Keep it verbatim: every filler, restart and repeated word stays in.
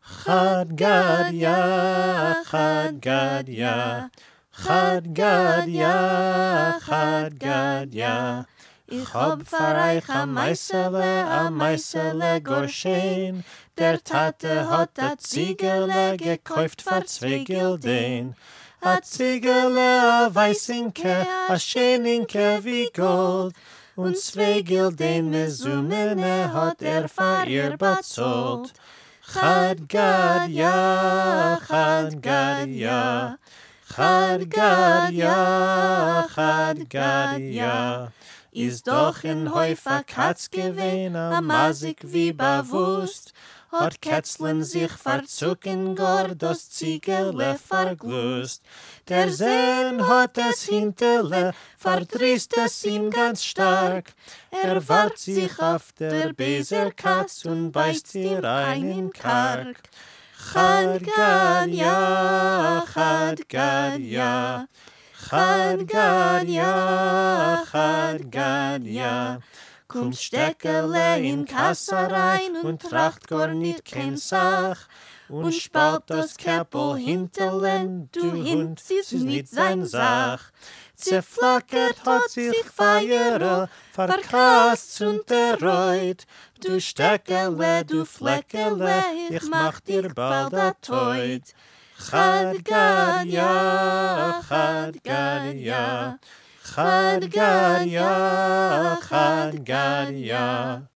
Chad Gadya, Chad Gadya, Chad Gadya, Chad Gadya. Ich hab für euch a Meisele, a Meisele Gorschen, der Tate hat a Ziegele gekauft für zwei Gilden. A Ziegele, a Weißinke, a Schöninke wie Gold, und zwei Gilden Mesumene hat er für ihr bezahlt. Chad Gadya, Chad Gadya, Chad Gadya, Chad Gadya. Is doch in Häufer Katz gewesen, a Masik wie bewusst, hat Kätzlen sich verzucken, gar das Ziegele verglust. Der Sehn hat es hinterle, verdrießt es ihm ganz stark. Er wart sich auf der Beser Katz und beißt ihr ein in Kark. Chad Gadya, Chad Gadya, Chad Gadya, Chad Gadya. Kommt Steckele in Kassa rein und tracht gar nicht kein Sach und spalt das Käppel hinterlen, du Hund, ist nicht sein Sach. Zerflackert hat sich Feier, verkast und erreut. Du Steckele, du Fleckele, ich mach dir bald a Teut. Chad Gadya, Chad Gadya, Chad Gadya, Chad Gadya.